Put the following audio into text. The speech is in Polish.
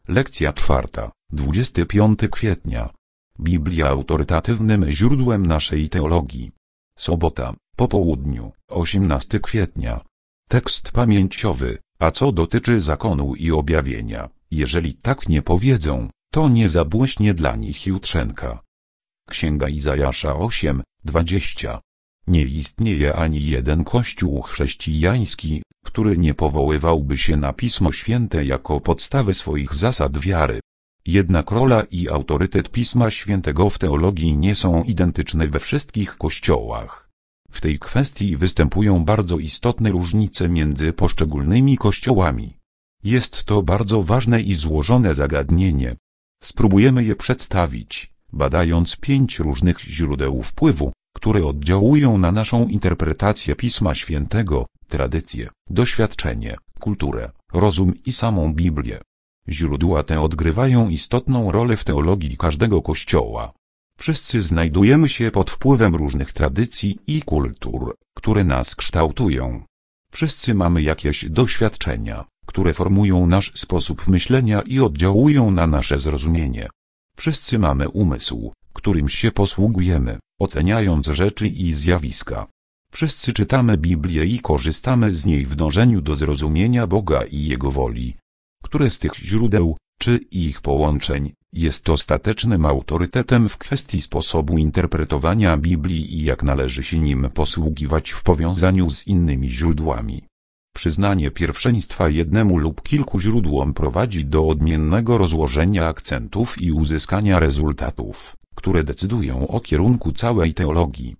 Lekcja 4, 25 kwietnia. Biblia autorytatywnym źródłem naszej teologii. Sobota, po południu, 18 kwietnia. Tekst pamięciowy, a co dotyczy zakonu i objawienia, jeżeli tak nie powiedzą, to nie zabłyśnie dla nich jutrzenka. Księga Izajasza 8:20. Nie istnieje ani jeden kościół chrześcijański, który nie powoływałby się na Pismo Święte jako podstawę swoich zasad wiary. Jednak rola i autorytet Pisma Świętego w teologii nie są identyczne we wszystkich kościołach. W tej kwestii występują bardzo istotne różnice między poszczególnymi kościołami. Jest to bardzo ważne i złożone zagadnienie. Spróbujemy je przedstawić, badając 5 różnych źródeł wpływu, które oddziałują na naszą interpretację Pisma Świętego, tradycję, doświadczenie, kulturę, rozum i samą Biblię. Źródła te odgrywają istotną rolę w teologii każdego kościoła. Wszyscy znajdujemy się pod wpływem różnych tradycji i kultur, które nas kształtują. Wszyscy mamy jakieś doświadczenia, które formują nasz sposób myślenia i oddziałują na nasze zrozumienie. Wszyscy mamy umysł, którym się posługujemy, oceniając rzeczy i zjawiska. Wszyscy czytamy Biblię i korzystamy z niej w dążeniu do zrozumienia Boga i Jego woli. Które z tych źródeł, czy ich połączeń, jest ostatecznym autorytetem w kwestii sposobu interpretowania Biblii i jak należy się nim posługiwać w powiązaniu z innymi źródłami. Przyznanie pierwszeństwa jednemu lub kilku źródłom prowadzi do odmiennego rozłożenia akcentów i uzyskania rezultatów, które decydują o kierunku całej teologii.